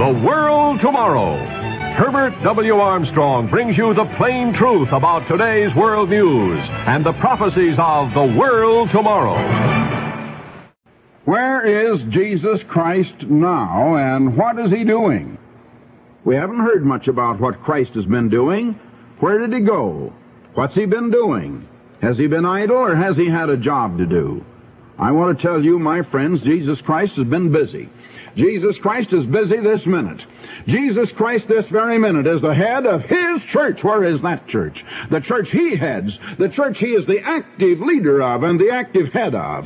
The World Tomorrow. Herbert W. Armstrong brings you the plain truth about today's world news and the prophecies of the world tomorrow. Where is Jesus Christ now, and what is he doing? We haven't heard much about what Christ has been doing. Where did he go? What's he been doing? Has he been idle, or has he had a job to do? I want to tell you, my friends, Jesus Christ has been busy. Jesus Christ is busy this minute. Jesus Christ this very minute is the head of his church. Where is that church? The church he heads. The church he is the active leader of and the active head of.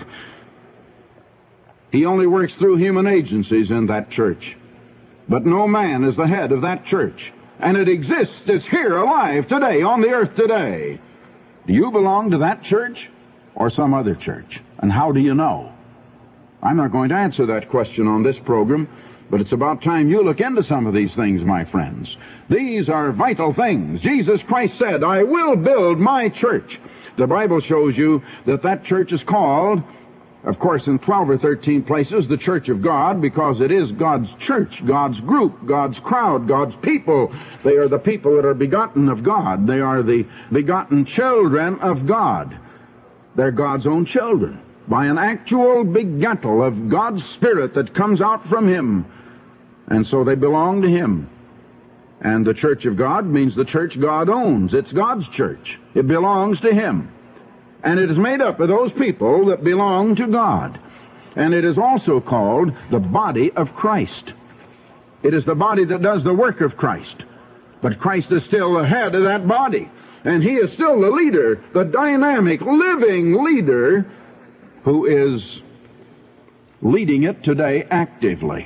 He only works through human agencies in that church. But no man is the head of that church. And it exists. It's here, alive, today, on the earth today. Do you belong to that church or some other church? And how do you know? I'm not going to answer that question on this program, but it's about time you look into some of these things, my friends. These are vital things. Jesus Christ said, I will build my church. The Bible shows you that that church is called, of course, in 12 or 13 places, the Church of God, because it is God's church, God's group, God's crowd, God's people. They are the people that are begotten of God. They are the begotten children of God. They're God's own children, by an actual begettal of God's Spirit that comes out from Him. And so they belong to Him. And the Church of God means the church God owns. It's God's church. It belongs to Him. And it is made up of those people that belong to God. And it is also called the body of Christ. It is the body that does the work of Christ. But Christ is still the head of that body. And He is still the leader, the dynamic, living leader who is leading it today actively.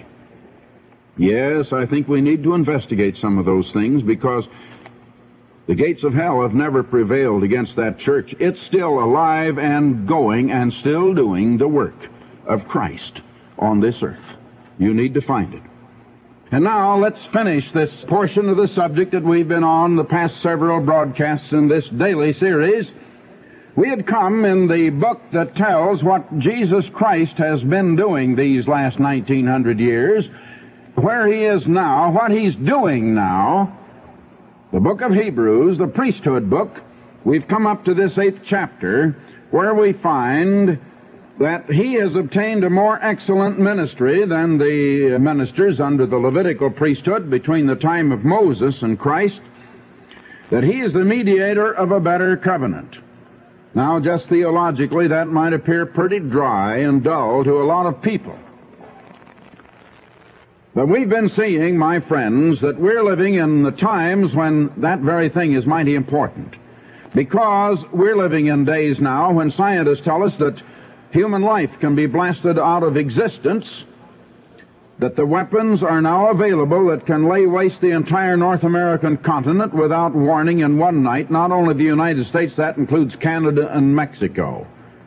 Yes, I think we need to investigate some of those things, because the gates of hell have never prevailed against that church. It's still alive and going and still doing the work of Christ on this earth. You need to find it. And now let's finish this portion of the subject that we've been on the past several broadcasts in this daily series. We had come in the book that tells what Jesus Christ has been doing these last 1900 years, where He is now, what He's doing now. The book of Hebrews, the priesthood book, we've come up to this 8th chapter, where we find that He has obtained a more excellent ministry than the ministers under the Levitical priesthood between the time of Moses and Christ, that He is the mediator of a better covenant. Now, just theologically, that might appear pretty dry and dull to a lot of people. But we've been seeing, my friends, that we're living in the times when that very thing is mighty important. Because we're living in days now when scientists tell us that human life can be blasted out of existence, that the weapons are now available that can lay waste the entire North American continent without warning in one night. Not only the United States, that includes Canada and Mexico.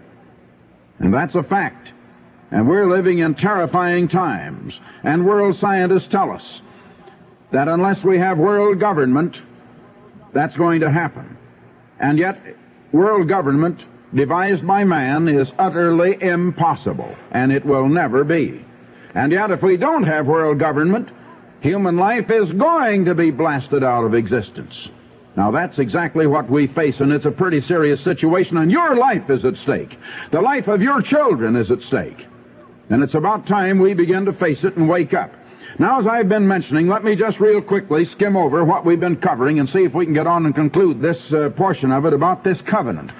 And that's a fact. And we're living in terrifying times. And world scientists tell us that unless we have world government, that's going to happen. And yet, world government devised by man is utterly impossible, and it will never be. And yet, if we don't have world government, human life is going to be blasted out of existence. Now, that's exactly what we face, and it's a pretty serious situation, and your life is at stake. The life of your children is at stake. And it's about time we begin to face it and wake up. Now, as I've been mentioning, let me just real quickly skim over what we've been covering and see if we can get on and conclude this portion of it about this covenant.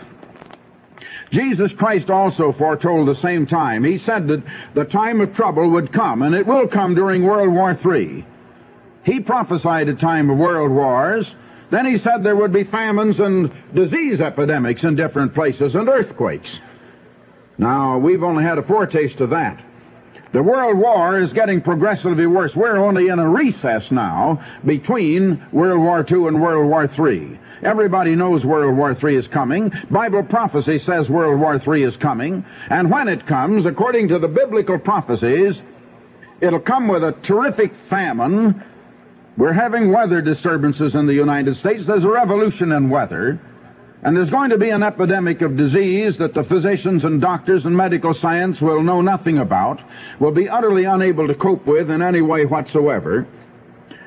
Jesus Christ also foretold the same time. He said that the time of trouble would come, and it will come during World War III. He prophesied a time of world wars. Then He said there would be famines and disease epidemics in different places and earthquakes. Now, we've only had a foretaste of that. The world war is getting progressively worse. We're only in a recess now between World War II and World War III. Everybody knows World War III is coming. Bible prophecy says World War III is coming. And when it comes, according to the biblical prophecies, it'll come with a terrific famine. We're having weather disturbances in the United States. There's a revolution in weather. And there's going to be an epidemic of disease that the physicians and doctors and medical science will know nothing about, will be utterly unable to cope with in any way whatsoever.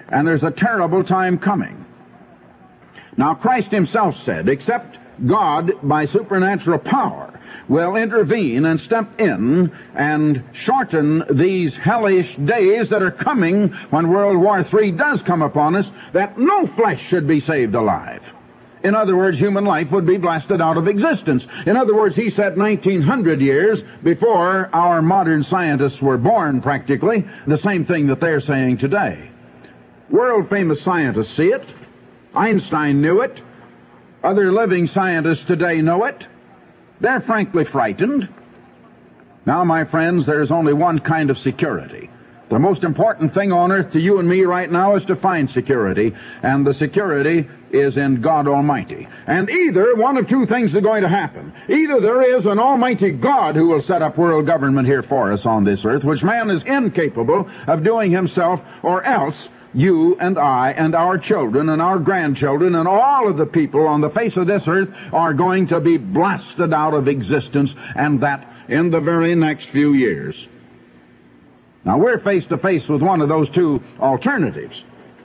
and there's a terrible time coming. Now, Christ himself said, except God, by supernatural power, will intervene and step in and shorten these hellish days that are coming when World War III does come upon us, that no flesh should be saved alive. In other words, human life would be blasted out of existence. In other words, he said 1900 years before our modern scientists were born, practically, the same thing that they're saying today. World-famous scientists see it. Einstein knew it. Other living scientists today know it. They're frankly frightened. Now, my friends, there's only one kind of security. The most important thing on earth to you and me right now is to find security, and the security is in God Almighty. And either one of two things are going to happen. Either there is an almighty God who will set up world government here for us on this earth, which man is incapable of doing himself, or else you and I and our children and our grandchildren and all of the people on the face of this earth are going to be blasted out of existence, and that in the very next few years. Now, we're face to face with one of those two alternatives.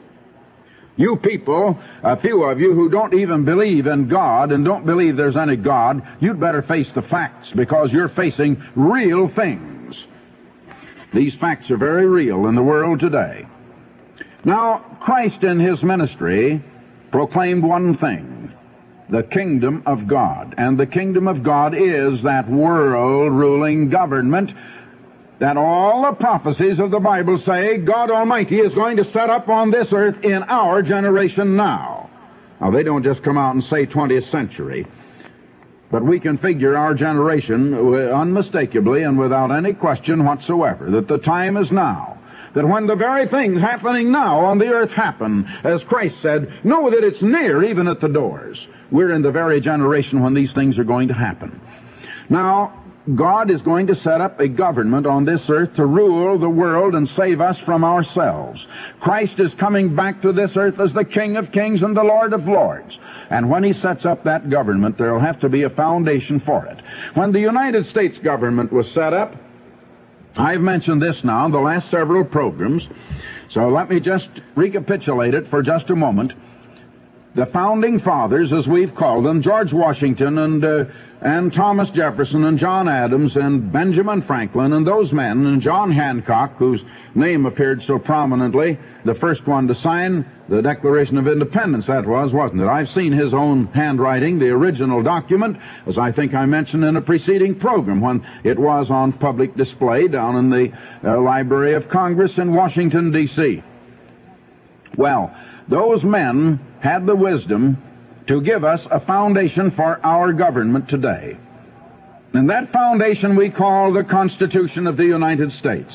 You people, a few of you who don't even believe in God and don't believe there's any God, you'd better face the facts, because you're facing real things. These facts are very real in the world today. Now, Christ in his ministry proclaimed one thing: the kingdom of God. And the kingdom of God is that world-ruling government that all the prophecies of the Bible say God Almighty is going to set up on this earth in our generation now. Now, they don't just come out and say 20th century, but we can figure our generation unmistakably and without any question whatsoever that the time is now. That when the very things happening now on the earth happen, as Christ said, know that it's near, even at the doors. We're in the very generation when these things are going to happen. Now, God is going to set up a government on this earth to rule the world and save us from ourselves. Christ is coming back to this earth as the King of Kings and the Lord of Lords. And when he sets up that government, there will have to be a foundation for it. When the United States government was set up, I've mentioned this now in the last several programs, so let me just recapitulate it for just a moment. The founding fathers, as we've called them, George Washington and Thomas Jefferson and John Adams and Benjamin Franklin and those men, and John Hancock, whose name appeared so prominently, the first one to sign the Declaration of Independence, that was, wasn't it? I've seen his own handwriting, the original document, as I think I mentioned in a preceding program, when it was on public display down in the Library of Congress in Washington, D.C. Well, those men had the wisdom to give us a foundation for our government today. And that foundation we call the Constitution of the United States.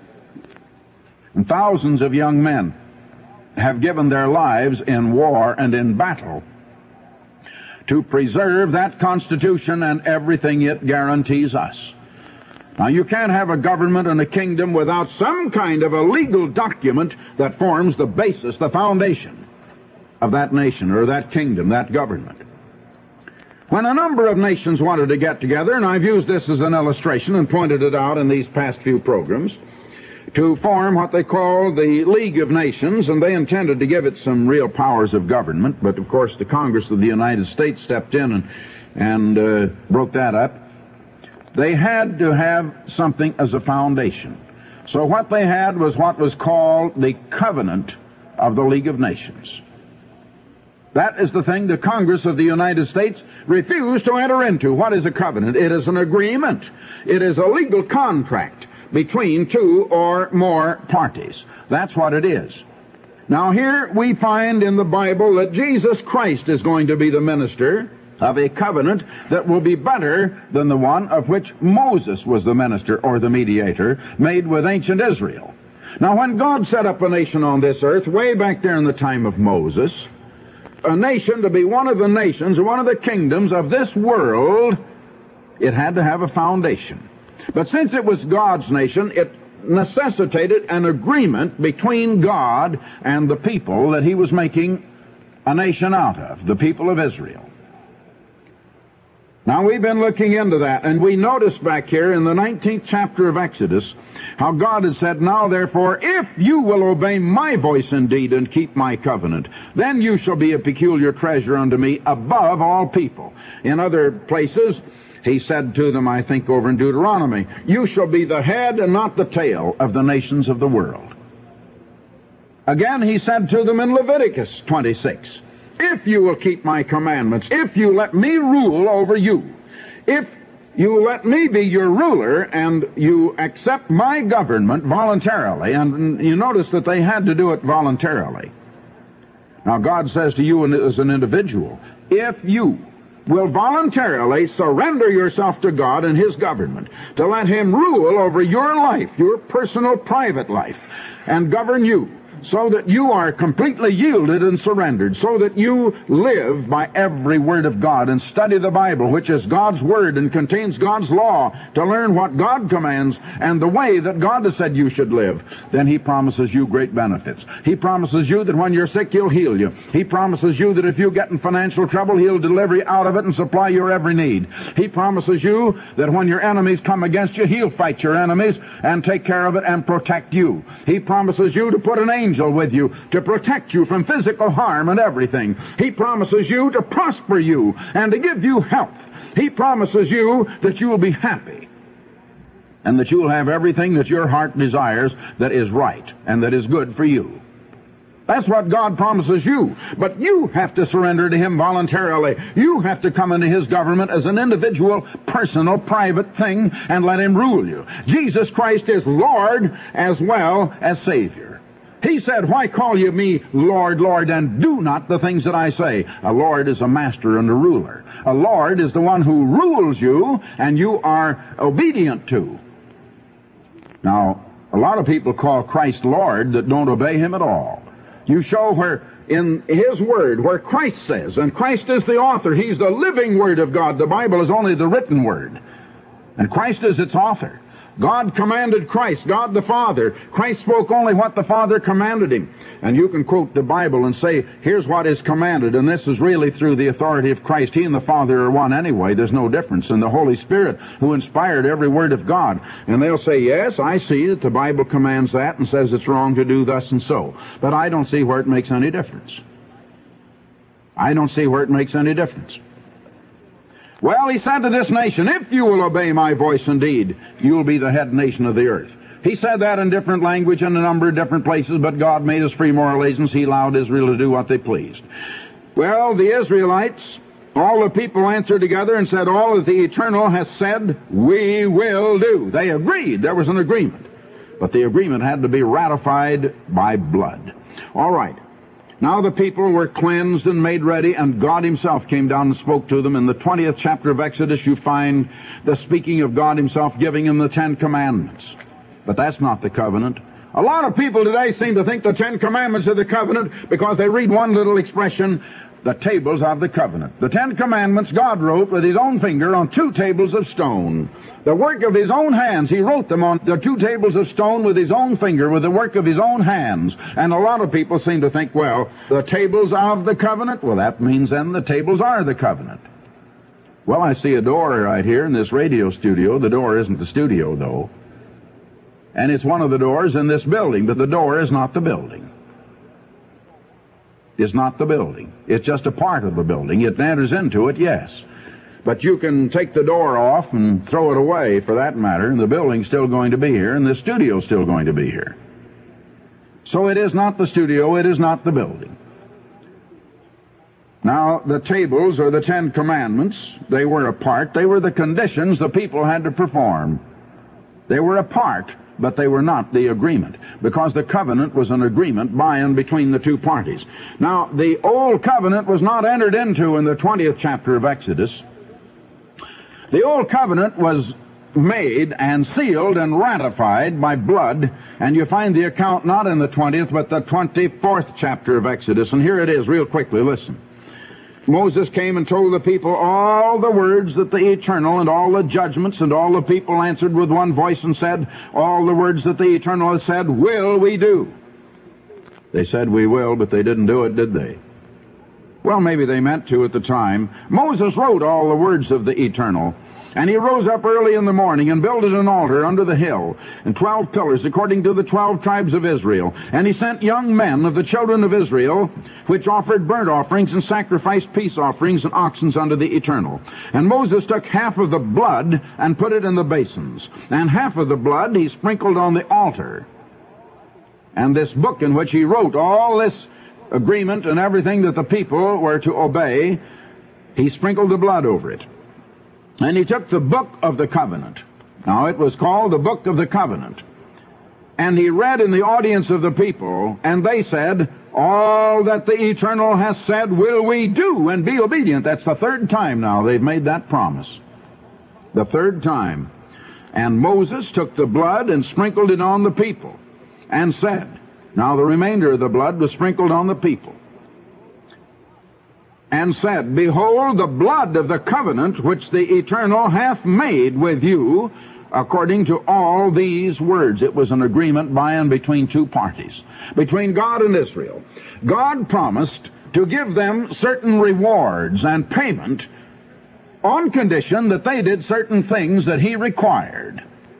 And thousands of young men have given their lives in war and in battle to preserve that Constitution and everything it guarantees us. Now, you can't have a government and a kingdom without some kind of a legal document that forms the basis, the foundation of that nation or that kingdom, that government. When a number of nations wanted to get together, and I've used this as an illustration and pointed it out in these past few programs, to form what they call the League of Nations, and they intended to give it some real powers of government, but of course the Congress of the United States stepped in and broke that up. They had to have something as a foundation. So what they had was what was called the Covenant of the League of Nations. That is the thing the Congress of the United States refused to enter into. What is a covenant? It is an agreement. It is a legal contract between two or more parties. That's what it is. Now, here we find in the Bible that Jesus Christ is going to be the minister of a covenant that will be better than the one of which Moses was the minister or the mediator made with ancient Israel. Now, when God set up a nation on this earth, way back there in the time of Moses, a nation to be one of the nations, one of the kingdoms of this world, it had to have a foundation. But since it was God's nation, it necessitated an agreement between God and the people that he was making a nation out of, the people of Israel. Now, we've been looking into that, and we noticed back here in the 19th chapter of Exodus how God had said, "Now, therefore, if you will obey my voice indeed and keep my covenant, then you shall be a peculiar treasure unto me above all people." In other places, he said to them, I think over in Deuteronomy, "You shall be the head and not the tail of the nations of the world." Again, he said to them in Leviticus 26, "If you will keep my commandments, if you let me rule over you, if you let me be your ruler, and you accept my government voluntarily," and you notice that they had to do it voluntarily. Now, God says to you as an individual, if you will voluntarily surrender yourself to God and His government, to let Him rule over your life, your personal private life, and govern you, so that you are completely yielded and surrendered, so that you live by every word of God and study the Bible, which is God's Word and contains God's law, to learn what God commands and the way that God has said you should live, then He promises you great benefits. He promises you that when you're sick, He'll heal you. He promises you that if you get in financial trouble, He'll deliver you out of it and supply your every need. He promises you that when your enemies come against you, He'll fight your enemies and take care of it and protect you. He promises you to put an angel with you to protect you from physical harm and everything. He promises you to prosper you and to give you health. He promises you that you will be happy and that you will have everything that your heart desires that is right and that is good for you. That's what God promises you. But you have to surrender to Him voluntarily. You have to come into His government as an individual, personal, private thing and let Him rule you. Jesus Christ is Lord as well as Savior. He said, "Why call you me Lord, Lord, and do not the things that I say?" A Lord is a master and a ruler. A Lord is the one who rules you and you are obedient to. Now, a lot of people call Christ Lord that don't obey Him at all. You show where in His Word, where Christ says, and Christ is the author, He's the living Word of God. The Bible is only the written Word, and Christ is its author. God commanded Christ, God the Father. Christ spoke only what the Father commanded Him. And you can quote the Bible and say, here's what is commanded, and this is really through the authority of Christ. He and the Father are one anyway. There's no difference. And the Holy Spirit who inspired every word of God. And they'll say, yes, I see that the Bible commands that and says it's wrong to do thus and so. But I don't see where it makes any difference. I don't see where it makes any difference. Well, He said to this nation, if you will obey my voice indeed, you will be the head nation of the earth. He said that in different language in a number of different places, but God made us free moral agents. He allowed Israel to do what they pleased. Well, the Israelites, all the people answered together and said, all that the Eternal has said, we will do. They agreed. There was an agreement. But the agreement had to be ratified by blood. All right. Now the people were cleansed and made ready, and God Himself came down and spoke to them. In the 20th chapter of Exodus, you find the speaking of God Himself giving them the 10 Commandments. But that's not the covenant. A lot of people today seem to think the 10 Commandments are the covenant because they read one little expression, the tables of the covenant. The 10 Commandments God wrote with His own finger on 2 tables of stone. The work of His own hands. He wrote them on the 2 tables of stone with His own finger, with the work of His own hands. And a lot of people seem to think, well, the tables of the covenant, well, that means then the tables are the covenant. Well, I see a door right here in this radio studio. The door isn't the studio, though. And it's one of the doors in this building, but the door is not the building. It's not the building. It's just a part of the building. It enters into it, yes. But you can take the door off and throw it away, for that matter, and the building's still going to be here, and the studio's still going to be here. So it is not the studio, it is not the building. Now, the tables, or the 10 Commandments, they were a part. They were the conditions the people had to perform. They were a part, but they were not the agreement, because the covenant was an agreement by and between the 2 parties. Now, the old covenant was not entered into in the 20th chapter of Exodus. The old covenant was made and sealed and ratified by blood, and you find the account not in the 20th, but the 24th chapter of Exodus. And here it is, real quickly, listen. Moses came and told the people all the words that the Eternal, and all the judgments, and all the people answered with one voice and said, all the words that the Eternal has said, will we do. They said we will, but they didn't do it, did they? Well, maybe they meant to at the time. Moses wrote all the words of the Eternal. And he rose up early in the morning and builded an altar under the hill, and 12 pillars according to the 12 tribes of Israel. And he sent young men of the children of Israel, which offered burnt offerings and sacrificed peace offerings and oxen unto the Eternal. And Moses took half of the blood and put it in the basins, and half of the blood he sprinkled on the altar. And this book in which he wrote all this agreement and everything that the people were to obey, he sprinkled the blood over it. And he took the book of the covenant. Now, it was called the book of the covenant. And he read in the audience of the people, and they said, all that the Eternal has said will we do and be obedient. That's the third time now they've made that promise. The third time. And Moses took the blood and sprinkled it on the people, and said, now the remainder of the blood was sprinkled on the people, and said, behold, the blood of the covenant which the Eternal hath made with you, according to all these words. It was an agreement by and between two parties, between God and Israel. God promised to give them certain rewards and payment on condition that they did certain things that he required.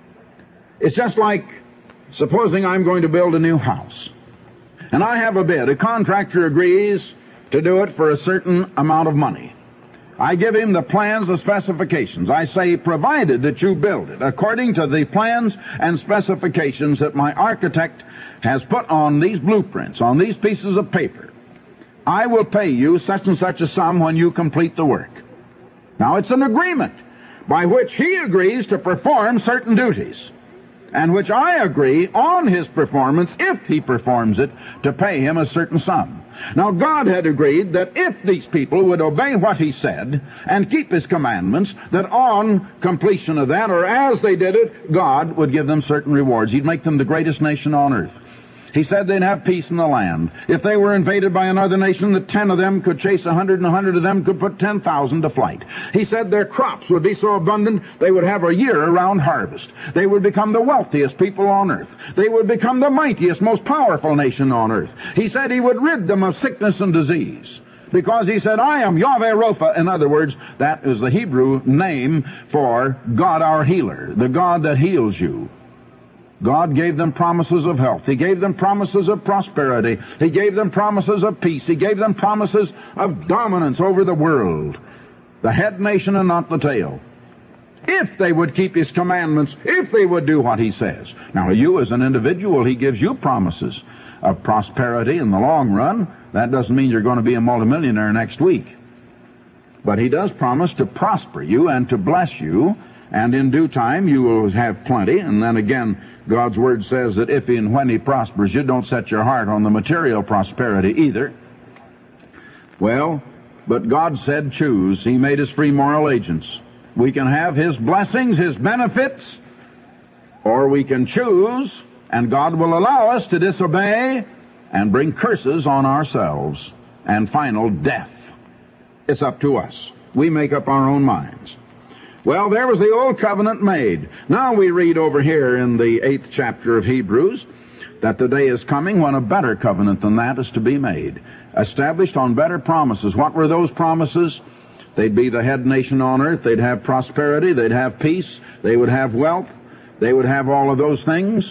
It's just like, supposing I'm going to build a new house, and I have a bid. A contractor agrees to do it for a certain amount of money. I give him the plans, the specifications. I say, provided that you build it according to the plans and specifications that my architect has put on these blueprints, on these pieces of paper, I will pay you such and such a sum when you complete the work. Now, it's an agreement by which he agrees to perform certain duties, and which I agree on his performance, if he performs it, to pay him a certain sum. Now, God had agreed that if these people would obey what he said and keep his commandments, that on completion of that, or as they did it, God would give them certain rewards. He'd make them the greatest nation on earth. He said they'd have peace in the land. If they were invaded by another nation, that 10 of them could chase 100, and 100 of them could put 10,000 to flight. He said their crops would be so abundant they would have a year-round harvest. They would become the wealthiest people on earth. They would become the mightiest, most powerful nation on earth. He said he would rid them of sickness and disease, because he said, I am Yahweh Rapha. In other words, that is the Hebrew name for God our healer, the God that heals you. God gave them promises of health. He gave them promises of prosperity. He gave them promises of peace. He gave them promises of dominance over the world. The head nation and not the tail. If they would keep his commandments, if they would do what he says. Now, you as an individual, he gives you promises of prosperity in the long run. That doesn't mean you're going to be a multimillionaire next week. But he does promise to prosper you and to bless you, and in due time you will have plenty. And then again, God's Word says that if and when he prospers you, don't set your heart on the material prosperity either. Well, but God said choose. He made us free moral agents. We can have his blessings, his benefits, or we can choose, and God will allow us to disobey and bring curses on ourselves and final death. It's up to us. We make up our own minds. Well, there was the old covenant made. Now we read over here in the 8th chapter of Hebrews that the day is coming when a better covenant than that is to be made, established on better promises. What were those promises? They'd be the head nation on earth. They'd have prosperity. They'd have peace. They would have wealth. They would have all of those things.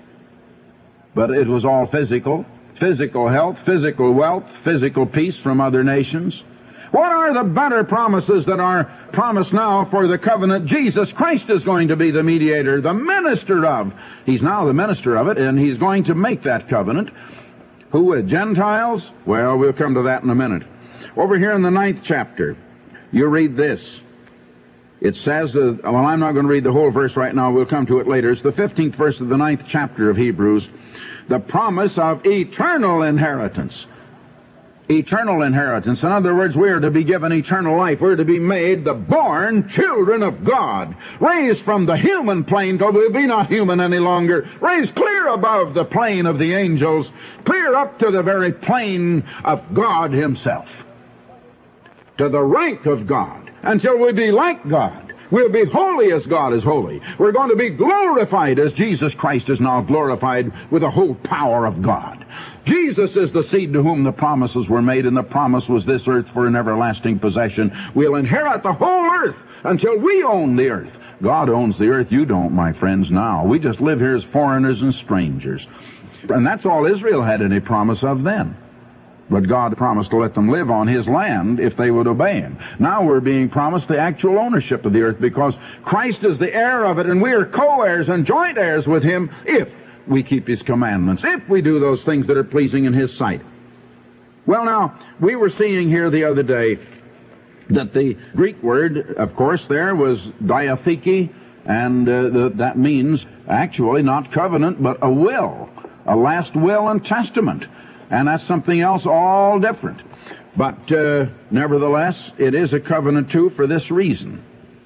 But it was all physical. Physical health, physical wealth, physical peace from other nations. What are the better promises that are promised now for the covenant Jesus Christ is going to be the mediator, the minister of? He's now the minister of it, and he's going to make that covenant. Who with Gentiles? Well, we'll come to that in a minute. Over here in the 9th chapter, you read this. It says, well, I'm not going to read the whole verse right now. We'll come to it later. It's the 15th verse of the 9th chapter of Hebrews. The promise of eternal inheritance. Eternal inheritance. In other words, we are to be given eternal life. We're to be made the born children of God, raised from the human plane, till we be not human any longer, raised clear above the plane of the angels, clear up to the very plane of God himself, to the rank of God, until we be like God. We'll be holy as God is holy. We're going to be glorified as Jesus Christ is now glorified with the whole power of God. Jesus is the seed to whom the promises were made, and the promise was this earth for an everlasting possession. We'll inherit the whole earth until we own the earth. God owns the earth. You don't, my friends, now. We just live here as foreigners and strangers. And that's all Israel had any promise of then. But God promised to let them live on His land if they would obey Him. Now we're being promised the actual ownership of the earth because Christ is the heir of it, and we are co-heirs and joint heirs with Him if we keep His commandments, if we do those things that are pleasing in His sight. Well, now, we were seeing here the other day that the Greek word, of course, there was diatheke, and that means actually not covenant, but a will, a last will and testament. And that's something else all different. But nevertheless, it is a covenant too for this reason.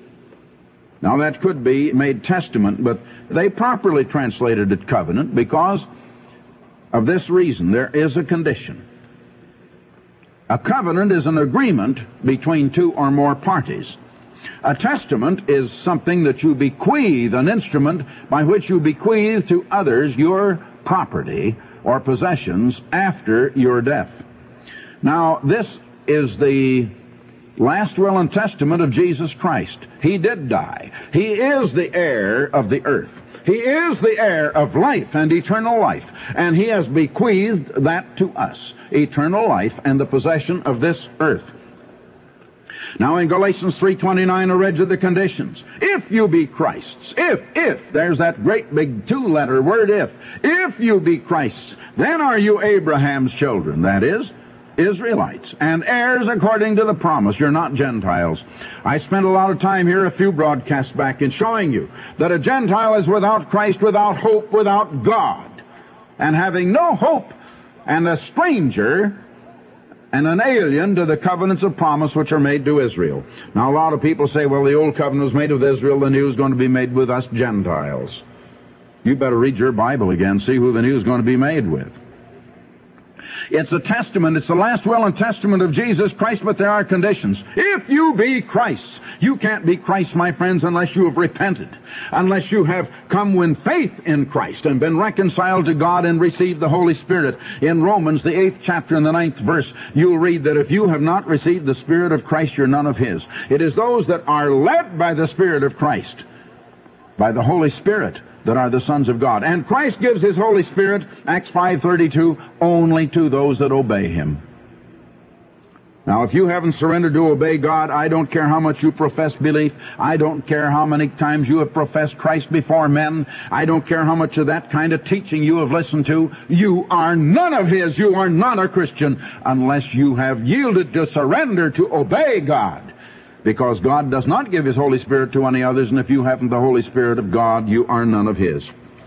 Now that could be made testament, but they properly translated it covenant because of this reason. There is a condition. A covenant is an agreement between two or more parties. A testament is something that you bequeath, an instrument by which you bequeath to others your property or possessions after your death. Now, this is the last will and testament of Jesus Christ. He did die. He is the heir of the earth. He is the heir of life and eternal life, and He has bequeathed that to us, eternal life and the possession of this earth. Now in Galatians 3:29 I read you the conditions. If you be Christ's, if, there's that great big two-letter word if you be Christ's, then are you Abraham's children, that is, Israelites, and heirs according to the promise. You're not Gentiles. I spent a lot of time here a few broadcasts back in showing you that a Gentile is without Christ, without hope, without God, and having no hope, and a stranger and an alien to the covenants of promise which are made to Israel. Now a lot of people say, well, the old covenant was made with Israel, the new is going to be made with us Gentiles. You better read your Bible again, see who the new is going to be made with. It's a testament. It's the last will and testament of Jesus Christ, but there are conditions. If you be Christ's, you can't be Christ, my friends, unless you have repented, unless you have come with faith in Christ and been reconciled to God and received the Holy Spirit. In Romans, the 8th chapter and the 9th verse, you'll read that if you have not received the Spirit of Christ, you're none of His. It is those that are led by the Spirit of Christ, by the Holy Spirit, that are the sons of God. And Christ gives His Holy Spirit, Acts 5:32, only to those that obey Him. Now, if you haven't surrendered to obey God, I don't care how much you profess belief. I don't care how many times you have professed Christ before men. I don't care how much of that kind of teaching you have listened to. You are none of His. You are not a Christian unless you have yielded to surrender to obey God. Because God does not give His Holy Spirit to any others, and if you haven't the Holy Spirit of God, you are none of His.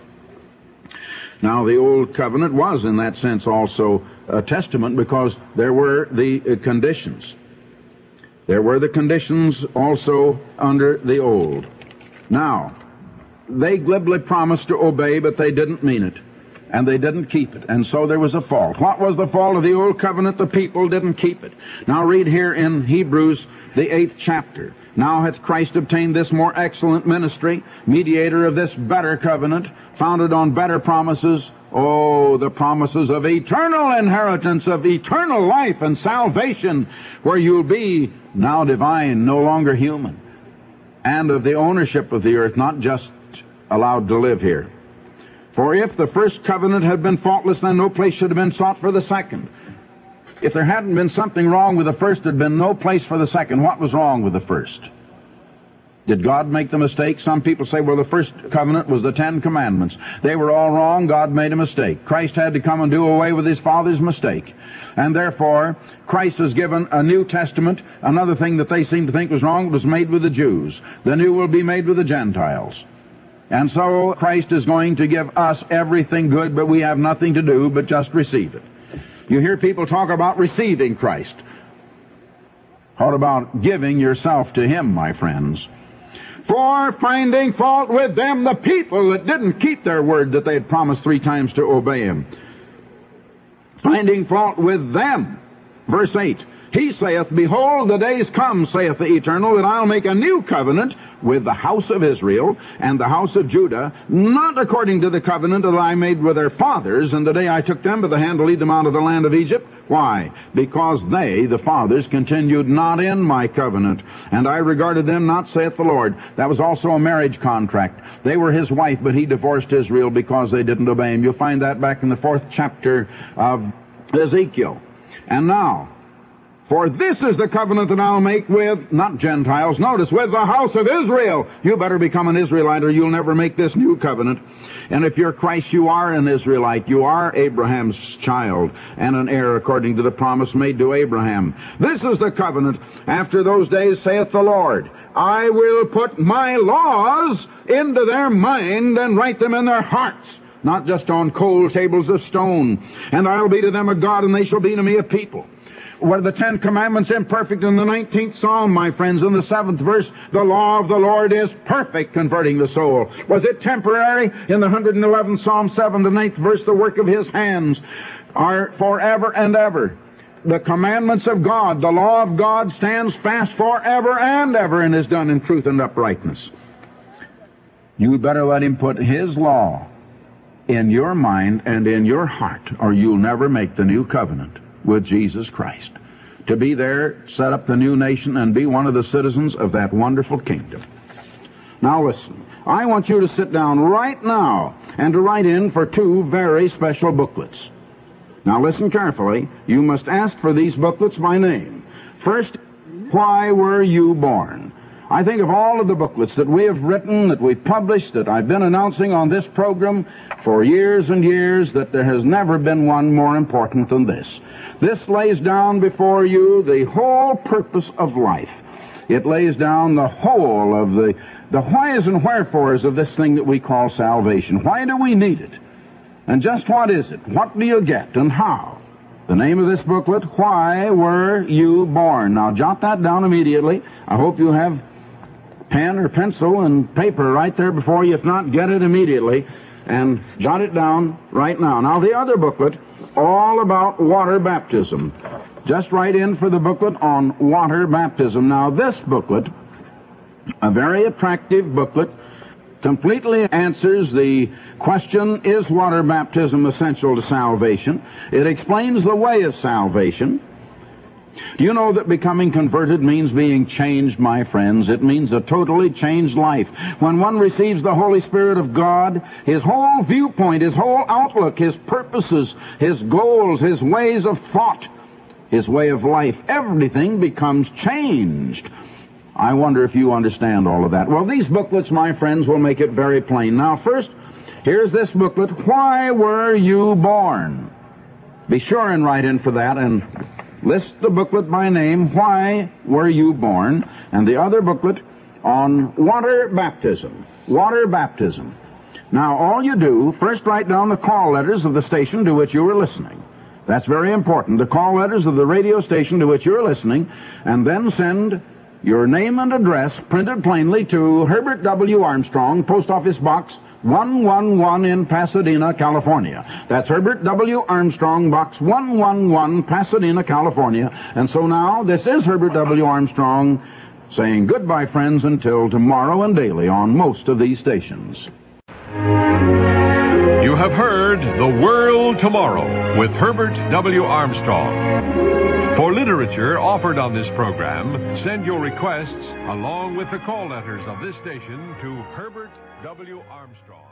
Now, the Old Covenant was, in that sense, also a testament because there were the conditions. There were the conditions also under the Old. Now, they glibly promised to obey, but they didn't mean it. And they didn't keep it. And so there was a fault. What was the fault of the Old Covenant? The people didn't keep it. Now read here in Hebrews, the 8th chapter. Now hath Christ obtained this more excellent ministry, mediator of this better covenant, founded on better promises. Oh, the promises of eternal inheritance, of eternal life and salvation, where you'll be now divine, no longer human, and of the ownership of the earth, not just allowed to live here. For if the first covenant had been faultless, then no place should have been sought for the second. If there hadn't been something wrong with the first, there'd been no place for the second. What was wrong with the first? Did God make the mistake? Some people say, well, the first covenant was the 10 Commandments. They were all wrong. God made a mistake. Christ had to come and do away with His Father's mistake. And therefore, Christ has given a New Testament. Another thing that they seem to think was wrong was made with the Jews. The new will be made with the Gentiles. And so Christ is going to give us everything good, but we have nothing to do but just receive it. You hear people talk about receiving Christ. What about giving yourself to Him, my friends? For finding fault with them, the people that didn't keep their word that they had promised 3 times to obey Him. Finding fault with them. Verse 8. He saith, Behold, the days come, saith the Eternal, that I'll make a new covenant with the house of Israel and the house of Judah, not according to the covenant that I made with their fathers in the day I took them by the hand to lead them out of the land of Egypt. Why? Because they, the fathers, continued not in my covenant, and I regarded them not, saith the Lord. That was also a marriage contract. They were his wife, but he divorced Israel because they didn't obey him. You'll find that back in the 4th chapter of Ezekiel. And now, for this is the covenant that I'll make with, not Gentiles, notice, with the house of Israel. You better become an Israelite or you'll never make this new covenant. And if you're Christ, you are an Israelite. You are Abraham's child and an heir according to the promise made to Abraham. This is the covenant. After those days, saith the Lord, I will put my laws into their mind and write them in their hearts, not just on cold tables of stone. And I'll be to them a God, and they shall be to me a people. Were the 10 Commandments imperfect in the 19th Psalm, my friends? In the 7th verse, the law of the Lord is perfect, converting the soul. Was it temporary? In the 111th Psalm, 7th and 8th verse, the work of his hands are forever and ever. The commandments of God, the law of God, stands fast forever and ever and is done in truth and uprightness. You better let him put his law in your mind and in your heart, or you'll never make the new covenant with Jesus Christ, to be there, set up the new nation, and be one of the citizens of that wonderful kingdom. Now listen, I want you to sit down right now and to write in for 2 very special booklets. Now listen carefully. You must ask for these booklets by name. First, why were you born? I think of all of the booklets that we have written, that we've published, that I've been announcing on this program for years and years, that there has never been one more important than this. This lays down before you the whole purpose of life. It lays down the whole of the whys and wherefores of this thing that we call salvation. Why do we need it? And just what is it? What do you get and how? The name of this booklet, Why Were You Born? Now jot that down immediately. I hope you have pen or pencil and paper right there before you. If not, get it immediately and jot it down right now. Now the other booklet, all about water baptism. Just write in for the booklet on water baptism. Now this booklet, a very attractive booklet, completely answers the question, is water baptism essential to salvation? It explains the way of salvation. Do you know that becoming converted means being changed, my friends? It means a totally changed life. When one receives the Holy Spirit of God, his whole viewpoint, his whole outlook, his purposes, his goals, his ways of thought, his way of life, everything becomes changed. I wonder if you understand all of that. Well, these booklets, my friends, will make it very plain. Now, first, here's this booklet, Why Were You Born? Be sure and write in for that and list the booklet by name, Why Were You Born? And the other booklet on water baptism. Water baptism. Now, all you do, first write down the call letters of the station to which you are listening. That's very important. The call letters of the radio station to which you're listening, and then send your name and address printed plainly to Herbert W. Armstrong, Post Office Box 111 in Pasadena, California. That's Herbert W. Armstrong, Box 111, Pasadena, California. And so now, this is Herbert W. Armstrong saying goodbye, friends, until tomorrow and daily on most of these stations. You have heard The World Tomorrow with Herbert W. Armstrong. For literature offered on this program, send your requests along with the call letters of this station to Herbert W. Armstrong.